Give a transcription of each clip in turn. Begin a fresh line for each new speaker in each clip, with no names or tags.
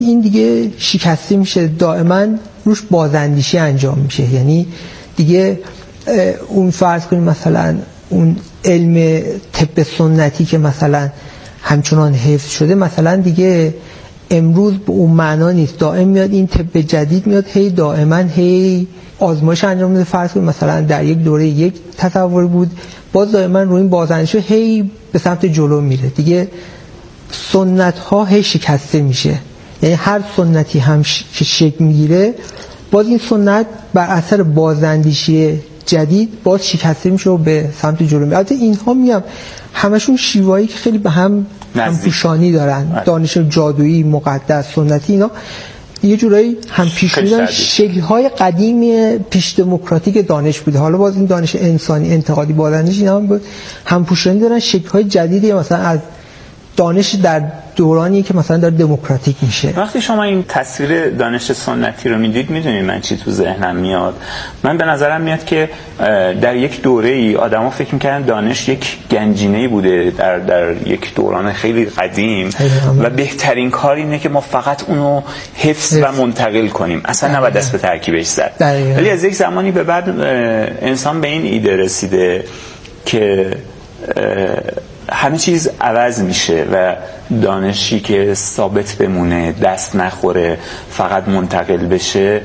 این دیگه شکسته میشه، دائما روش بازاندیشی انجام میشه. یعنی دیگه اون فرض کنیم مثلا اون علم طب سنتی که مثلا همچنان حفظ شده مثلا دیگه امروز به اون معنا نیست. دائم میاد این طب جدید میاد، هی دائما هی آزمایش انجام میده. فرض کنیم مثلا در یک دوره یک تصوری بود، باز دائما روی این بازاندیشی هی به سمت جلو میره. دیگه سنت ها هی شکسته میشه. یعنی هر سنتی هم که شکل میگیره باز این سنت بر اثر بازاندیشی جدید باز شکسته میشه و به سمت جلو میره. البته اینها میگم همشون شیوهایی که خیلی به هم همپوشانی دارن. دانش جادویی، مقدس، سنتی، اینا یه جورایی همپیشانی دارن. شکل‌های قدیمی پیش دموکراتیک دانش بوده. حالا باز این دانش انسانی انتقادی بازاندیشی اینا هم همپوشانی دارن. شکل‌های جدیدی مثلا از دانش در دورانی که مثلا داره دموکراتیک میشه.
وقتی شما این تصویر دانش سنتی رو میدید، میدونید من چی تو ذهنم میاد؟ من به نظرم میاد که در یک دوره‌ای آدما فکر می‌کردن دانش یک گنجینه‌ای بوده در یک دوران خیلی قدیم و بهترین کار اینه که ما فقط اونو حفظ و منتقل کنیم، اصلا نباید دست به ترکیبش زد. ولی از یک زمانی به بعد انسان به این ایده رسیده که همه چیز عوض میشه و دانشی که ثابت بمونه، دست نخوره، فقط منتقل بشه،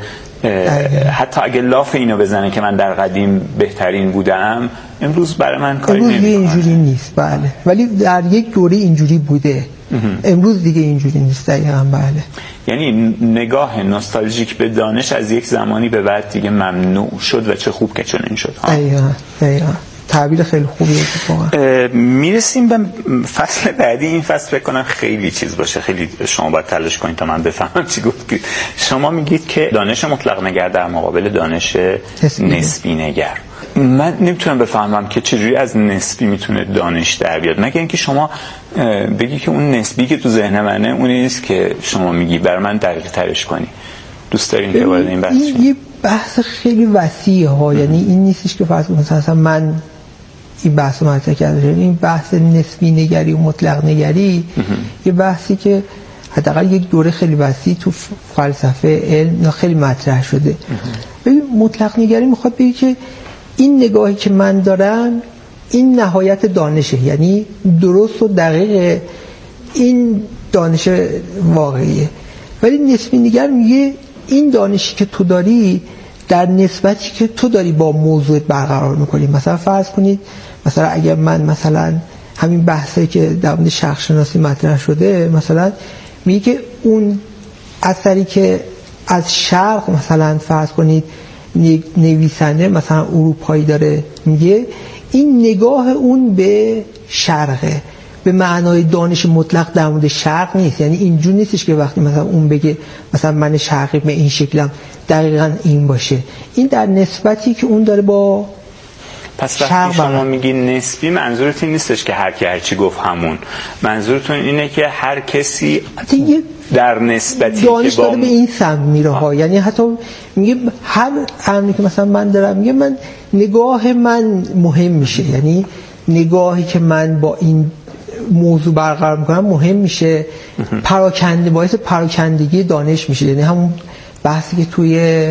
حتی اگه لاف اینو بزنه که من در قدیم بهترین بودم، امروز برای من کاری نمیکنه.
اینجوری نیست. بله، ولی در یک دوره اینجوری بوده. امروز دیگه اینجوری نیست. دقیقاً بله.
یعنی نگاه نوستالژیک به دانش از یک زمانی به بعد دیگه ممنوع شد و چه خوب که چنین شد.
دقیقاً. تعبیر خیلی خوبیه اتفاقا.
میرسیم به فصل بعدی. این فصل فکر کنم خیلی چیز باشه، خیلی شما باید تلاش کنید تا من بفهمم چی گفتید. شما میگید که دانش مطلق نگر در مقابل دانش نسبی نگر. من نمیتونم بفهمم که چجوری از نسبی میتونه دانش در بیاد، مگر اینکه شما بگی که اون نسبی که تو ذهن منه اونی نیست که شما میگی، برای من دقیق ترش کنی. دوست دارین که وارد این بحث شما؟
یه بحث خیلی وسیعه ها. یعنی این نیستش که فرض کنید مثلا من این بحث رو مطرح کردم. این بحث نسبی نگری و مطلق نگری یه بحثی که حداقل یک دوره خیلی وسیع تو فلسفه علم خیلی مطرح شده. ببین مطلق نگری میخواد بگه که این نگاهی که من دارم این نهایت دانشه، یعنی درست و دقیق این دانش واقعیه. ولی نسبی نگر میگه این دانشی که تو داری در نسبتی که تو داری با موضوع برقرار میکنی. مثلا فرض کنید مثلا اگر من مثلا همین بحثی که در مورد شخص شناسی مطرح شده، مثلا میگه که اون اثری که از شرق مثلا فرض کنید نویسنده مثلا اروپایی داره میگه، این نگاه اون به شرقه، به معنای دانش مطلق در مورد شرق نیست. یعنی اینجور نیستش که وقتی مثلا اون بگه مثلا من شرقی به این شکلم دقیقاً این باشه. این در نسبتی که اون داره با
پس وقتی شما میگی نسبی، منظورت این نیستش که هر کی هر چی گفت همون، منظورتون اینه که هر کسی در نسبتی که
دانش داره به این سمت میره ها. یعنی حتی میگه هر امری که مثلا من دارم میگه من نگاه من مهم میشه، یعنی نگاهی که من با این موضوع برقرار میکنم مهم میشه، پراکنده، باعث پراکندگی دانش میشه. یعنی همون بحثی که توی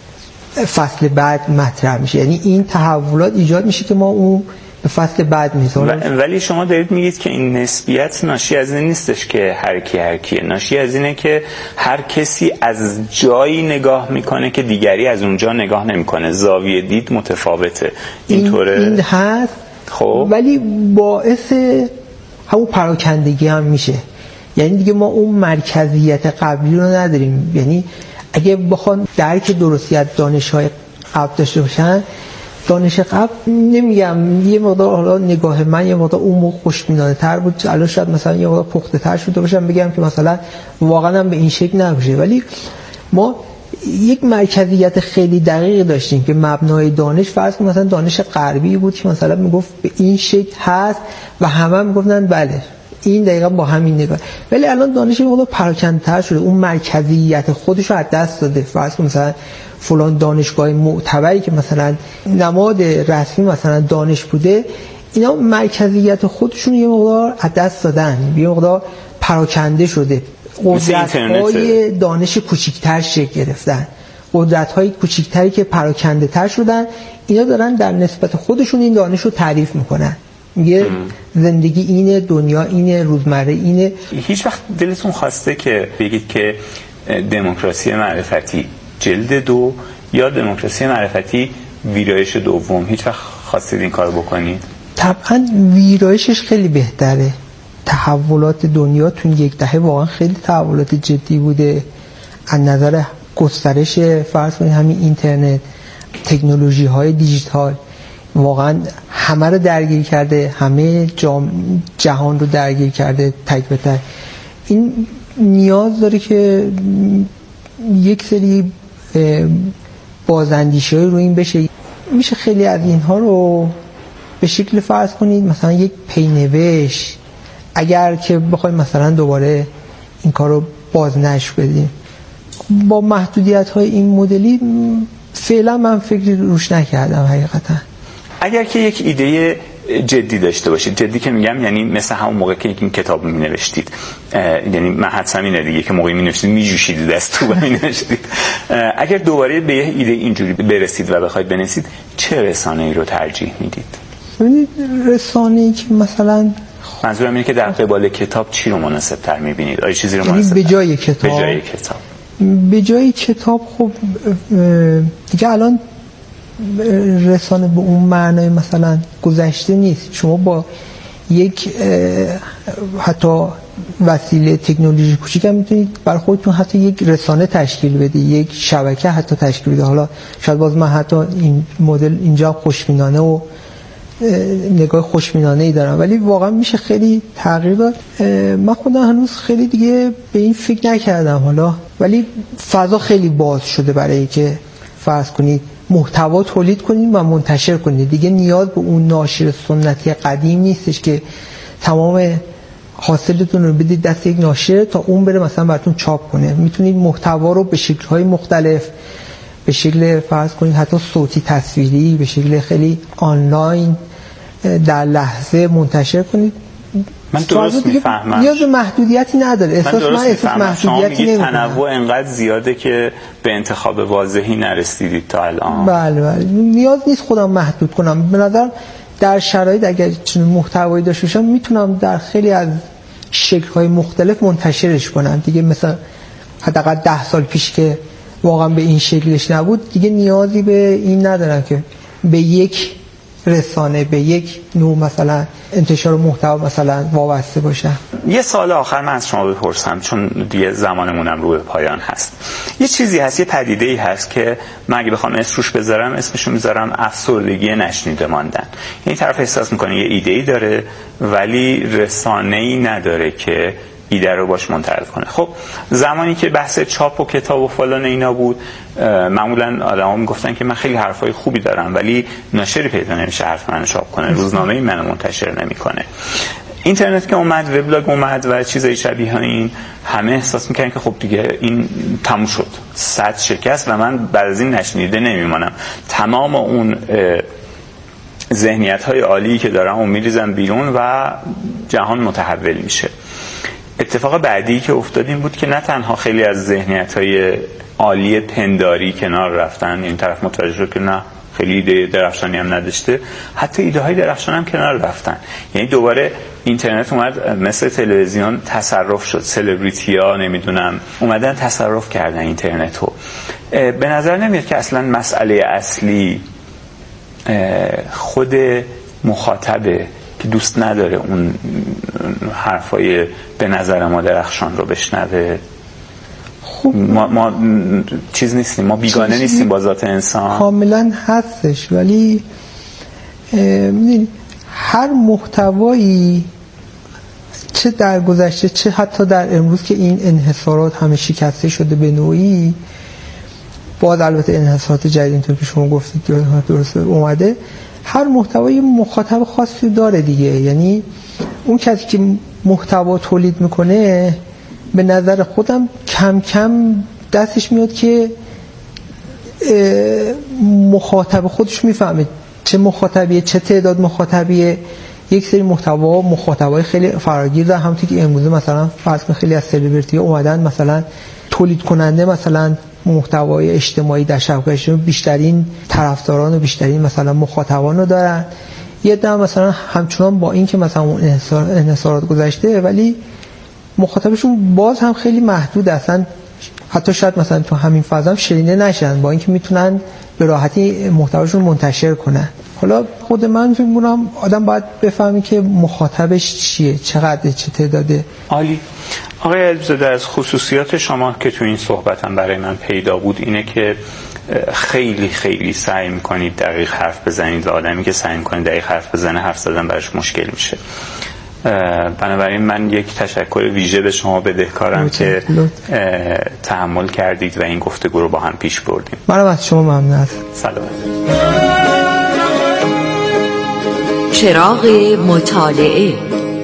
فصل بعد مطرح میشه، یعنی این تحولات ایجاد میشه که ما اون به فصل بعد میذاریم.
ولی شما دارید میگید که این نسبیت ناشی از این نیستش که هر کیه، ناشی از اینه که هر کسی از جایی نگاه میکنه که دیگری از اونجا نگاه نمیکنه، زاویه دید متفاوته. اینطوره؟
این هست.
خب
ولی باعث همون پراکندگی هم میشه. یعنی دیگه ما اون مرکزیت قبلی رو نداریم. یعنی اگه بخوان درک درستی از دانش‌های قبل داشته باشن، دانش قبل نمیگم یه مقدار حالا نگاه من یه مقدار اون موقع خوشبینانه‌تر بود، الان شاید مثلا یه مقدار پخته‌تر شده باشم بگم که مثلا واقعا هم به این شکل نباشه. ولی ما یک مرکزیت خیلی دقیق داشتیم که مبنای دانش فرض کن مثلا دانش غربی بود که مثلا میگفت به این شکل هست و همه میگفتن بله این دقیقا با همین نگاه. ولی الان دانش مقدار پراکنده‌تر شده، اون مرکزیت خودش رو از دست داده. فرض کن مثلا فلان دانشگاه معتبری که مثلا نماد رسمی مثلا دانش بوده، اینا مرکزیت خودشون یه مقدار از دست دادن، یه مقدار پراکنده شده. قدرت‌های دانش کوچکتر شکل گرفتن، قدرت‌های کوچکتری که پراکنده‌تر شدن، اینا دارن در نسبت خودشون این دانش رو تعریف میکنن. میگه زندگی اینه، دنیا اینه، روزمره اینه.
هیچ وقت دلتون خواسته که بگید که دموکراسی معرفتی جلد 2 یا دموکراسی معرفتی ویرایش دوم، هیچ وقت خواستید این کارو بکنید؟
طبعا ویرایشش خیلی بهتره. تحولات دنیا تو یک دهه واقعا خیلی تحولات جدی بوده از نظر گسترش فرض کنید همین اینترنت، تکنولوژی های دیجیتال واقعا همه رو درگیر کرده، همه جهان رو درگیر کرده تک به تک. این نیاز داره که یک سری بازاندیشی رو این بشه. میشه خیلی از اینها رو به شکل فرض کنید مثلا یک پینوشت، اگر که بخوایم مثلا دوباره این کار رو بازنشر بدیم با محدودیت های این مدلی، فعلا من فکری روش نکردم حقیقتا.
اگر که یک ایده جدی داشته باشید، جدی که میگم یعنی مثل همون موقع که این کتاب می نوشتید، یعنی من حدسم اینه دیگه که موقعی می نوشتید می جوشید دست تو می نوشتید، اگر دوباره به یه ایده اینجوری برسید و بخواید بنویسید، چه رسانه‌ای رو ترجیح میدید؟
ببینید رسانه‌ای که مثلا
منظورم اینه که در قبال کتاب چی رو مناسب تر میبینید؟ آیا چیزی رو مناسب
به جای کتاب؟ به جای کتاب خب دیگه الان رسانه به اون معنای مثلا گذشته نیست. شما با یک حتی وسیله تکنولوژی کوچیک هم میتونید برای خودتون حتی یک رسانه تشکیل بدید، یک شبکه حتی تشکیل بدید. حالا شاید باز من حتی این مدل اینجا خوشبینانه و نگاه خوشبینانه ای دارم، ولی واقعا میشه خیلی تغییر داد. من خودم هنوز خیلی دیگه به این فکر نکردم حالا، ولی فضا خیلی باز شده برای که فرض کنید محتوا تولید کنید و منتشر کنید. دیگه نیاز به اون ناشر سنتی قدیم نیستش که تمام حاصلتون رو بدید دست یک ناشر تا اون بره مثلا براتون چاپ کنه. میتونید محتوا رو به شکل‌های مختلف، به شکل فرض کنید حتی صوتی تصویری، به شکل خیلی آنلاین در لحظه منتشر کنید.
من درست میفهمم
نیاز به محدودیتی نداره. احساس محدودیتی نمی‌کنه.
تنوع انقدر زیاده که به انتخاب واضحی نرسیدید تا الان.
بله نیاز نیست خودم محدود کنم. به نظر در شرایط اگر چنین محتوایی داشته باشم میتونم در خیلی از شکل‌های مختلف منتشرش کنم. دیگه مثلا حداقل 10 سال پیش که واقعا به این شکلش نبود، دیگه نیازی به این ندارم که به یک رسانه، به یک نوع مثلا انتشار محتوا مثلا وابسته باشم.
یه سوال آخر من از شما بپرسم چون دیگه زمانمونم رو به پایان هست. یه چیزی هست، یه پدیده‌ای هست که من اگه بخوام اسم روش بذارم، اسمشو میذارم افسردگی نشنیده ماندن. یعنی طرف احساس میکنه یه ایده‌ای داره ولی رسانه‌ای نداره که ایده رو باش منتقل کنه. خب زمانی که بحث چاپ و کتاب و فلان اینا بود، معمولا آدما میگفتن که من خیلی حرفای خوبی دارم ولی ناشری پیدا نمیشه حرف منو چاپ کنه، روزنامه‌ای منو منتشر نمیکنه. اینترنت که اومد، وبلاگ اومد و چیزای شبیه این، همه احساس میکنن که خب دیگه این تموم شد، صد شکست و من بعد از این نشنیده نمیمونم. تمام اون ذهنیت‌های عالی که دارم اون میریزم بیرون و جهان متحول میشه. اتفاق بعدی که افتاد این بود که نه تنها خیلی از ذهنیت‌های عالی پنداری کنار رفتن، این طرف متوجه شد که نه خیلی ایده درخشانی هم نداشته، حتی ایده های درخشان هم کنار رفتن. یعنی دوباره اینترنت اومد مثل تلویزیون تصرف شد، سلبریتی ها نمیدونم اومدن تصرف کردن اینترنتو. به نظر نمیاد که اصلا مسئله اصلی خود مخاطبه که دوست نداره اون حرفای به نظر ما درخشان رو بشنوه؟ ما چیز نیستیم، ما بیگانه نیستیم با ذات انسان.
کاملا هستش، ولی هر محتوایی چه در گذشته چه حتی در امروز که این انحصارات همه شکسته شده به نوعی، باز البته انحصارات جدید اینطور که شما گفتید درست اومده، هر محتوایی مخاطب خاصی داره دیگه. یعنی اون کسی که محتوا تولید میکنه به نظر خودم کم کم دستش میاد که مخاطب خودش میفهمه چه مخاطبیه، چه تعداد مخاطبیه. یک سری مخاطبای خیلی فراگیر دارن. همونطور که امروز مثلا فرض کن خیلی از سلبریتی ها اومدن مثلا تولید کننده مثلا محتوای اجتماعی در شبکه‌های اجتماعی بیشترین طرفداران و بیشترین مثلا مخاطبان رو دارن. یه دم مثلا همچنان با این که مثلا اون انحصارات گذشته ولی مخاطبشون باز هم خیلی محدود هستن، حتی شاید مثلا تو همین فضا هم شنیده نشن با اینکه میتونن به راحتی محتواشون منتشر کنن. حالا خود من فکر می‌کنم آدم باید بفهمی که مخاطبش چیه، چقدر، چه تعداده.
عالی. آقای علیزاده، از خصوصیات شما که تو این صحبتم برای من پیدا بود اینه که خیلی خیلی سعی میکنید دقیق حرف بزنید و آدمی که سعی میکنه دقیق حرف بزنه حرف زدن براش مشکل میشه. بنابراین من یک تشکر ویژه به شما بدهکارم که تحمل کردید و این گفتگو رو با هم پیش بردیم.
منم از شما ممنون هستم.
سلام.
چراغ مطالعه.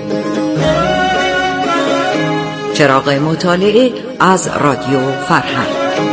چراغ مطالعه از رادیو فرهنگ.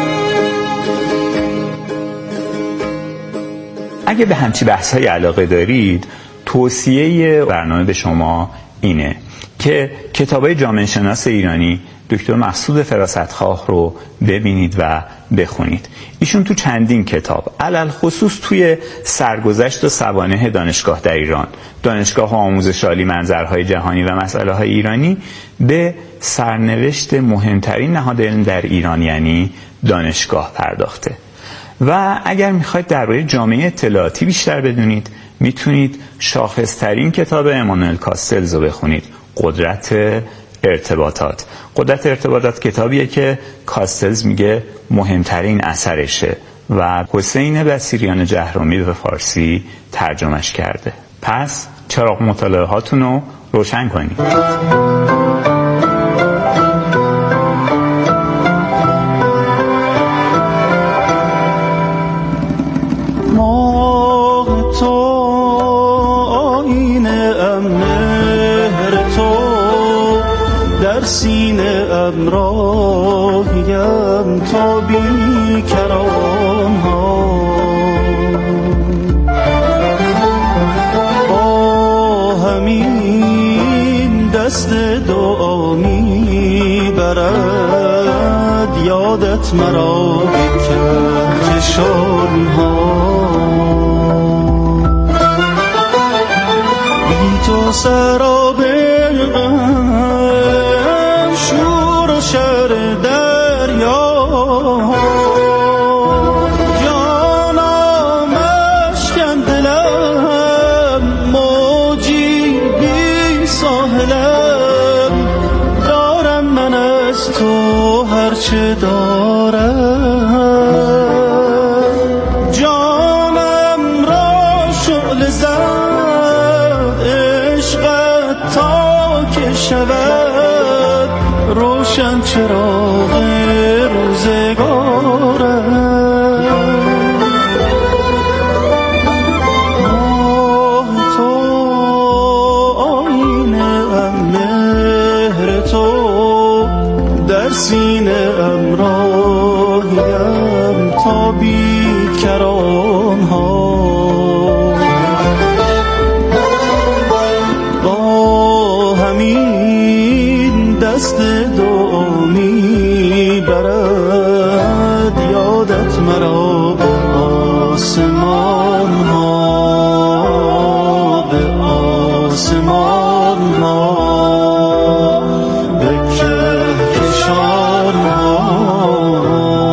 اگه به همچی بحث‌های علاقه دارید، توصیه برنامه به شما اینه که کتابای جامعه شناس ایرانی دکتر مسعود فراستخواه رو ببینید و بخونید. ایشون تو چندین کتاب، علل خصوص توی سرگذشت و سوانح دانشگاه در ایران، دانشگاه و آموزش عالی، منظرهای جهانی و مسائل‌های ایرانی، به سرنوشت مهمترین نهاد علم در ایران یعنی دانشگاه پرداخته. و اگر میخواید درباره جامعه اطلاعاتی بیشتر بدونید، میتونید شاخصترین کتاب امانوئل کاستلز رو بخونید، قدرت ارتباطات. قدرت ارتباطات کتابیه که کاستلز میگه مهمترین اثرشه و حسین بصیریان جهرومی به فارسی ترجمهش کرده. پس چراغ مطالعه هاتون رو روشن کنید.
سینه امراهیم تا بیکران ها، با همین دست دعا میبرد یادت مرا به کهکشان ها. بی تو سراب شور و شر دریا، جانم اشکن دلم موجی بی ساحلم، دارم من از تو هرچه دارم، جانم را شعله زد عشقت تا که شود روشن چراغ روزگارم. ماه تو آینه ام، مهر تو در سینه ام، راهیم تا بیکران ها، با همین دست دعا میبرد یادت مرا به آسمان ها، به آسمان ها، به کهکشان ها.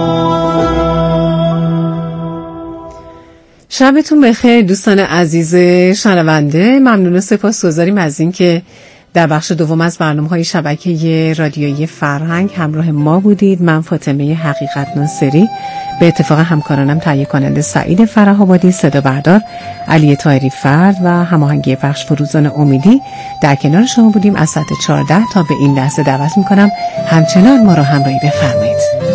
شبتون بخیر دوستان عزیز شنونده. ممنون و سپاسگزاریم از این که در بخش دوم از برنامه‌های شبکه رادیویی فرهنگ همراه ما بودید. من فاطمه حقیقت ناصری به اتفاق همکارانم تهیه کننده سعید فره‌آبادی، صدا بردار علی طاهری فرد و هماهنگی بخش فروزان امیدی در کنار شما بودیم. از ساعت 14 تا به این لحظه دعوت می‌کنم همچنان ما را همراهی بفرمایید.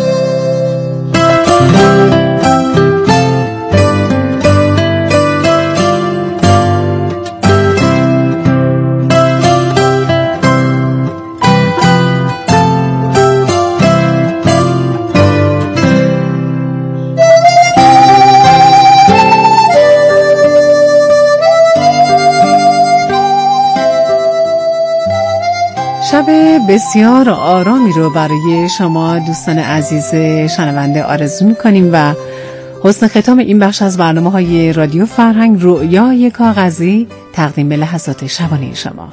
بسیار آرامی رو برای شما دوستان عزیز شنونده آرزو می‌کنیم و حسن ختام این بخش از برنامه‌های رادیو فرهنگ رؤیای کاغذی تقدیم به لحظات شبانه شما.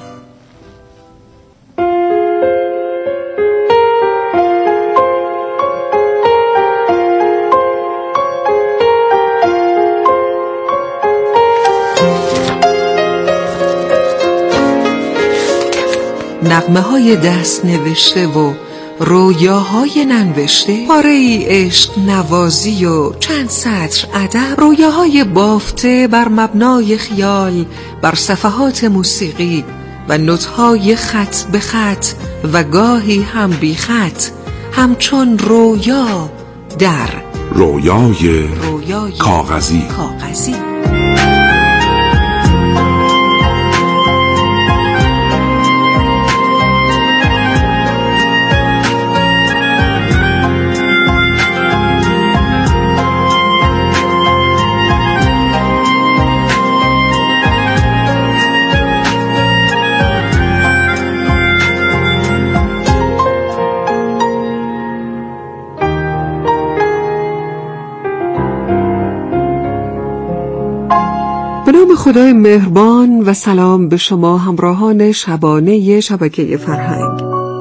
نغمه‌های دست نوشته و رویاهای ننوشته، پاره‌ای عشق نوازی و چند سطر ادب، رویاهای بافته بر مبنای خیال بر صفحات موسیقی و نوت‌های خط به خط و گاهی هم بی خط، همچون رویا در
رویای کاغذی.
به نام خدای مهربان و سلام به شما همراهان شبانه شبکه فرهنگ.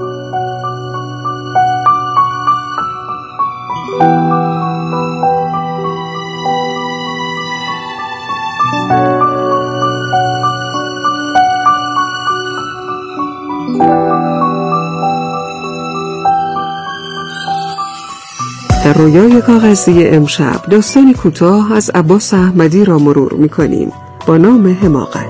در رویای کاغذی امشب داستانی کوتاه از عباس احمدی را مرور می‌کنیم با نام حماقت.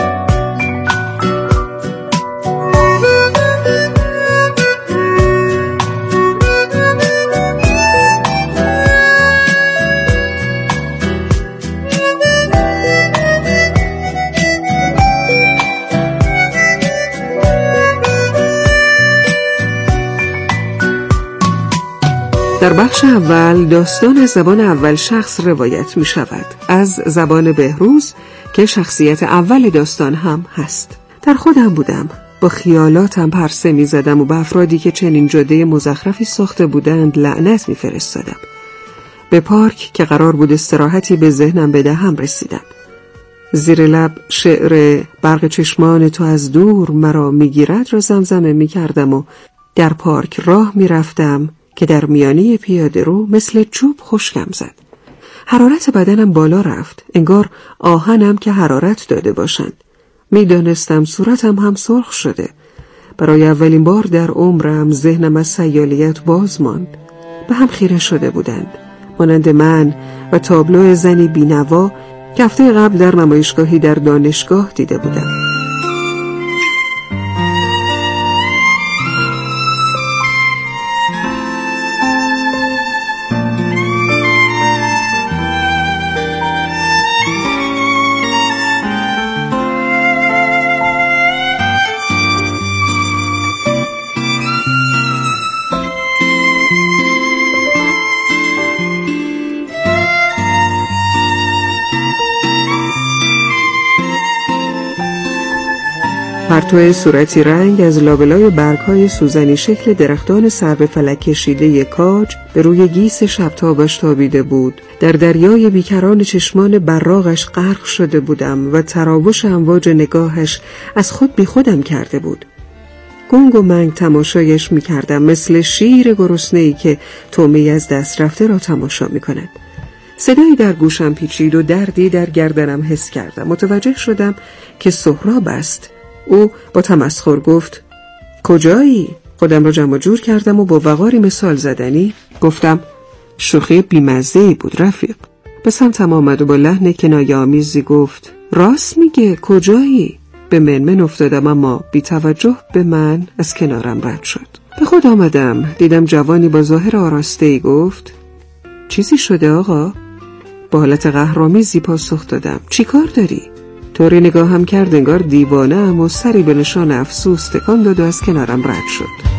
در بخش اول داستان از زبان اول شخص روایت می شود، از زبان بهروز که شخصیت اول داستان هم هست. در خودم بودم، با خیالاتم پرسه می زدم و به افرادی که چنین جاده مزخرفی ساخته بودند لعنت می فرستادم. به پارک که قرار بود استراحتی به ذهنم بدهم رسیدم. زیر لب شعر برق چشمان تو از دور مرا می گیرد را زمزمه می کردم و در پارک راه می رفتم که در میانه پیاده رو مثل چوب خشکم زد. حرارت بدنم بالا رفت، انگار آهنم که حرارت داده باشند. میدانستم صورتم هم سرخ شده. برای اولین بار در عمرم ذهنم از سیالیت باز ماند. به هم خیره شده بودند، مانند من و تابلو زنی بینوا که هفته قبل در نمایشگاهی در دانشگاه دیده بودم. پرتو صورتی رنگ از لابلای برگ‌های سوزنی شکل درختان سر به فلک کشیده کاج به روی گیس شبتابش تابیده بود. در دریای بیکران چشمان براغش غرق شده بودم و تراوش امواج نگاهش از خود بی خودم کرده بود. گنگ و منگ تماشایش می کردم، مثل شیر گرسنه‌ای که طعمه‌ای از دست رفته را تماشا می کند. صدایی در گوشم پیچید و دردی در گردنم حس کردم. متوجه شدم که سهراب است. او با تمسخر گفت: کجایی؟ خودم را جمع جور کردم و با وقاری مثال زدنی گفتم: شوخی بیمزه‌ای بود رفیق. به سمتم آمد و با لحن کنایه‌آمیزی گفت: راست میگه، کجایی؟ به منمن افتادم، اما بی توجه به من از کنارم رد شد. به خود آمدم، دیدم جوانی با ظاهر آراسته‌ای گفت: چیزی شده آقا؟ با حالت قهرآمیزی پاسخ دادم: چی کار داری؟ طوری نگاهم کرد انگار دیوانه‌ام و سری به نشان افسوس تکان داد و از کنارم رد شد.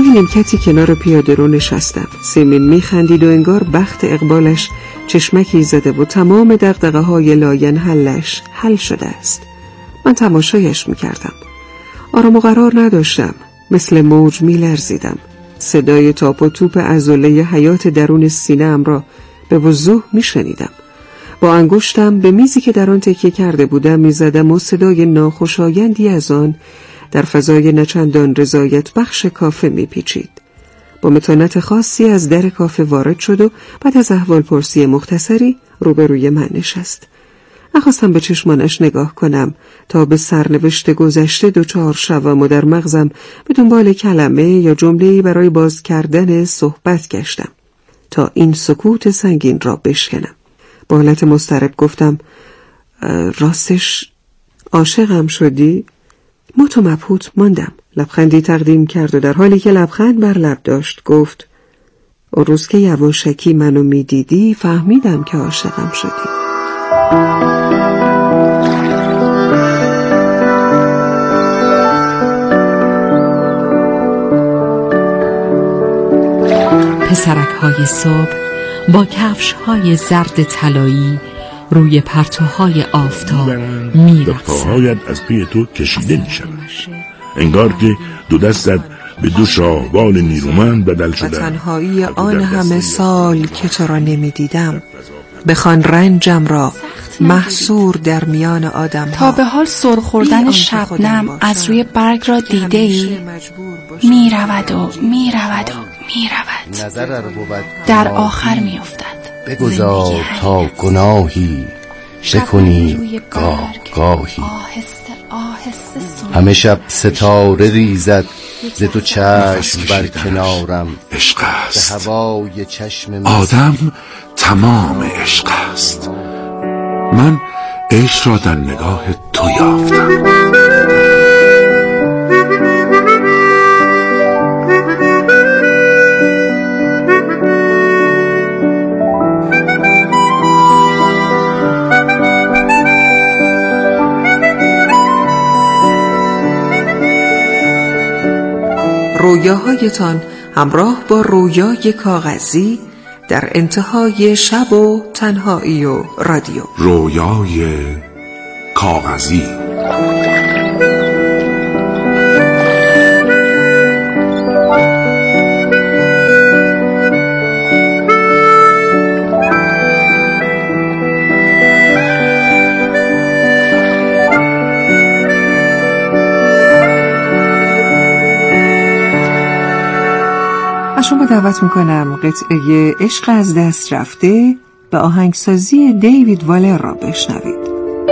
پای نیمکتی کنار پیاده‌رو نشستم. سیمین میخندید و انگار بخت اقبالش چشمکی زده و تمام دغدغه‌های لاینحلش حل شده است. من تماشایش میکردم. آرام و قرار نداشتم. مثل موج میلرزیدم. صدای تاپ و توپ عضله حیات درون سینه‌ام را به وضوح میشنیدم. با انگشتم به میزی که در آن تکیه کرده بودم میزدم و صدای ناخوشایندی از آن در فضای نچندان رضایت بخش کافه میپیچید. با متانت خاصی از در کافه وارد شد و بعد از احوالپرسی مختصری روبروی من نشست. نخواستم به چشمانش نگاه کنم تا به سرنوشت گذشته دچار شوم و در مغزم به دنبال کلمه یا جمله‌ای برای باز کردن صحبت گشتم تا این سکوت سنگین را بشکنم. با حالت مضطرب گفتم راستش عاشقم شدی؟ مات و مبهوت ماندم. لبخندی تقدیم کرد و در حالی که لبخند بر لب داشت گفت اون روز که یواشکی منو میدیدی فهمیدم که عاشقم شدی.
پسرک های صبح با کفش های زرد طلایی روی پرتوهای آفتاب میرقصند.
پاهایت از پی تو کشیده می شود. انگار که دو دستت به دو شاهبال نیرومند بدل شده.
و تنهایی آن همه سال که تو را نمی دیدم بخوان رنجم را محصور در میان آدم ها.
تا به حال سر خوردن شبنم از روی برگ را دیده ای؟ می رود و می رود و می رود، در آخر می افتد.
بگذار تا گناهی بکنی گاهی، همه شب ستاره ریزد ز تو چشم بر کنارم.
عشق است،
به هوای چشم
آدم تمام عشق است. من عشق را در نگاه تو یافتم.
رویاهایتان همراه با رویای کاغذی در انتهای شب و تنهایی و رادیو.
رویای کاغذی.
شما دعوت میکنم قطعه عشق از دست رفته به آهنگسازی دیوید والر را بشنوید.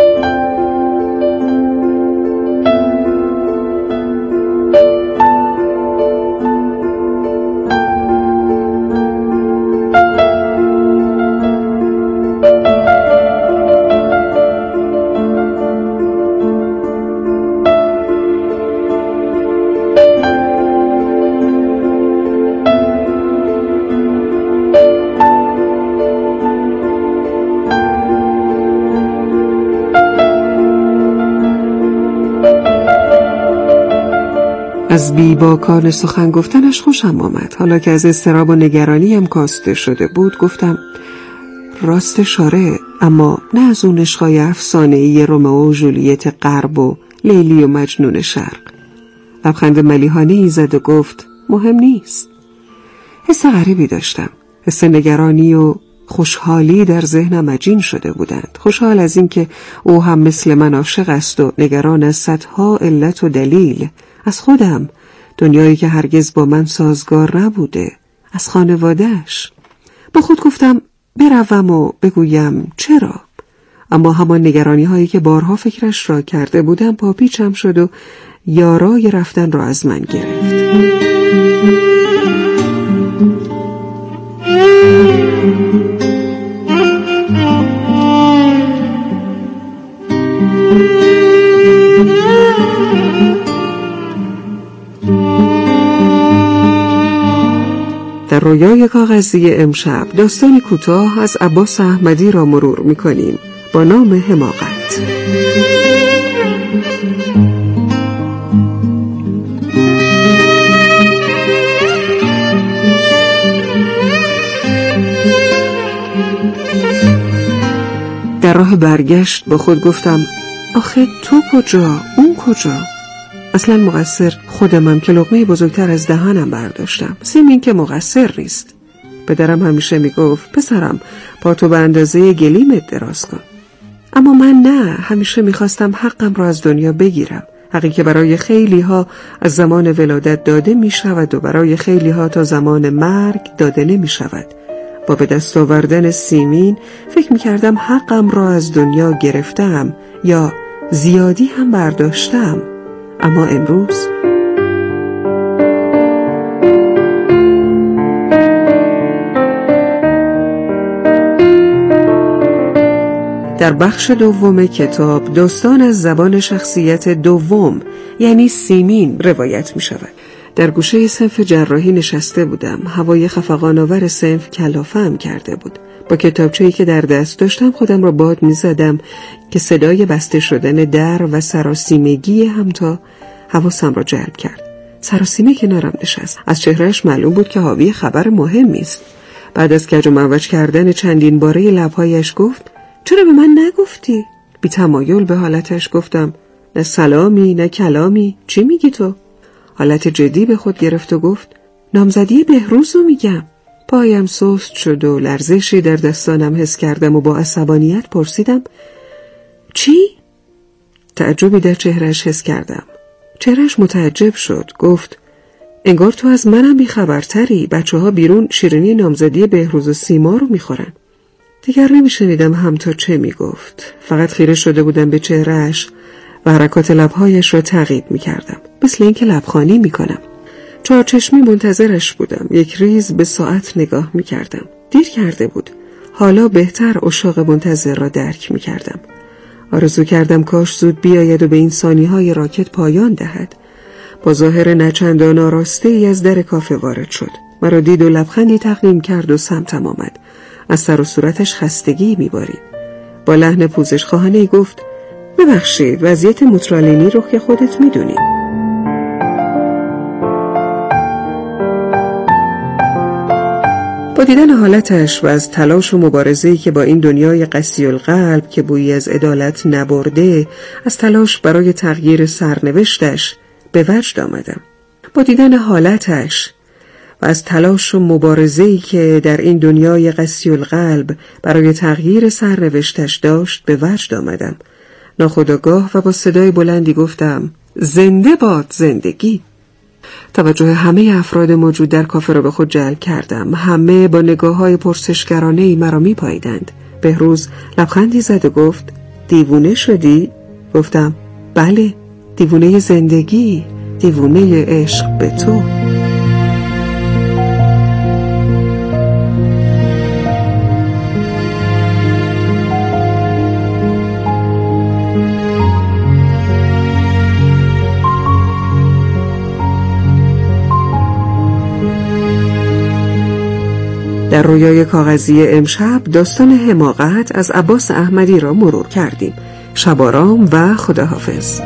از بیباکان سخن گفتنش خوشم آمد. حالا که از اضطراب و نگرانیم کاسته شده بود گفتم راست شاره، اما نه از اون عشقای افسانه‌ای رومئو و ژولیت غرب و لیلی و مجنون شرق. لبخند ملیحانه‌ای زد و گفت مهم نیست. حس غریبی داشتم. حس نگرانی و خوشحالی در ذهنم عجین شده بودند. خوشحال از این که او هم مثل من عاشق است و نگران از صدها علت و دلیل. از خودم، دنیایی که هرگز با من سازگار نبوده، از خانواده‌اش. با خود گفتم بروم و بگویم چرا، اما همان نگرانی هایی که بارها فکرش را کرده بودم پاپیچم شد و یارای رفتن را از من گرفت. در رویای کاغذی امشب داستانی کوتاه از عباس احمدی را مرور می‌کنیم با نام حماقت. در راه برگشت با خود گفتم آخه تو کجا؟ اون کجا؟ اصلا مقصر خودمم که لقمه بزرگتر از دهانم برداشتم. سیمین که مقصر نیست. پدرم همیشه میگفت پسرم پاتو به اندازه گلیمت دراز کن. اما من نه، همیشه میخواستم حقم را از دنیا بگیرم. حقی که برای خیلی ها از زمان ولادت داده میشود و برای خیلی ها تا زمان مرگ داده نمیشود. با به دست آوردن سیمین فکر میکردم حقم را از دنیا گرفتم یا زیادی هم برداشتم. اما امروز در بخش دوم کتاب داستان از زبان شخصیت دوم یعنی سیمین روایت می شود. در گوشه صنف جراحی نشسته بودم. هوای خفقان‌آور صنف کلافه‌ام کرده بود. با کتابچه‌ای که در دست داشتم خودم را باد می زدم که صدای بسته شدن در و سراسیمگی همتا حواسم را جلب کرد. سراسیمه کنارم نشست. از چهرهش معلوم بود که حاوی خبر مهمی است. بعد از کج و معوج کردن چندین باره لب‌هایش گفت چرا به من نگفتی؟ بی تمایل به حالتش گفتم نه سلامی نه کلامی، چی میگی تو؟ حالت جدی به خود گرفت و گفت نامزدی بهروز رو میگم. پایم سست شد و لرزشی در دستانم حس کردم و با عصبانیت پرسیدم چی؟ تعجبی در چهرهش حس کردم. چهرهش متعجب شد. گفت انگار تو از منم بیخبرتری. بچه‌ها بیرون شیرینی نامزدی بهروز و سیما رو میخورن. دیگر نمیشنیدم همتا چه میگفت. فقط خیره شده بودم به چهرهش و حرکات لبهایش را تعقیب میکردم، مثل اینکه لبخوانی میکنم. چارچشمی منتظرش بودم. یک ریز به ساعت نگاه میکردم. دیر کرده بود. حالا بهتر اشاق منتظر را درک میکردم. آرزو کردم کاش زود بیاید و به این ثانیه‌های راکت پایان دهد. با ظاهر نچندان آراسته ای از در کافه وارد شد. مرا دید و لبخندی تقدیم کرد و سمتم آمد. از سر و صورتش خستگی میبارید. با لحن پوزش خواهانه گفت ببخشید وضعیت مترالینی رو که خودت میدونی. با دیدن حالتش و از تلاش و مبارزه‌ای که با این دنیای قسی القلب که بویی از عدالت نبرده، از تلاش برای تغییر سرنوشتش به وجد آمدم. با دیدن حالتش و از تلاش و مبارزه‌ای که در این دنیای قسی القلب برای تغییر سرنوشتش داشت به وجد آمدم. ناخودآگاه و با صدای بلندی گفتم زنده باد زندگی. توجه همه افراد موجود در کافه را به خود جلب کردم. همه با نگاه‌های پرسشگرانه‌ای مرا می‌پاییدند. بهروز لبخندی زد و گفت دیوونه شدی؟ گفتم بله، دیوونه زندگی، دیوونه عشق به تو. در رویای کاغذی امشب داستان حماقت از عباس احمدی را مرور کردیم. شب آرام و خداحافظ.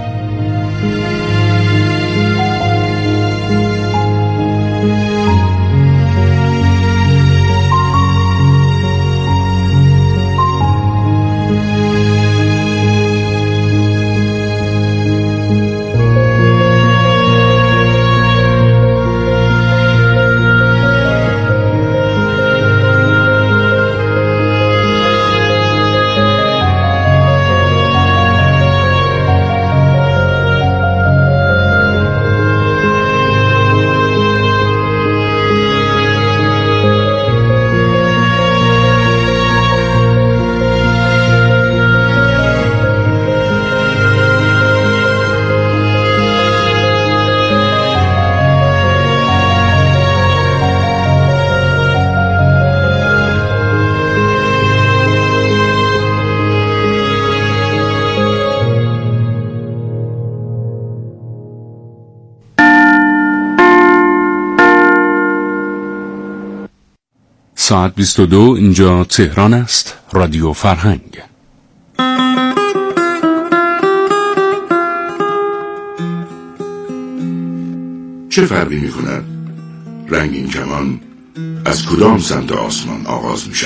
ساعت 22 اینجا تهران است. رادیو فرهنگ.
چه فرقی می کند رنگین کمان از کدام سمت آسمان آغاز می شود؟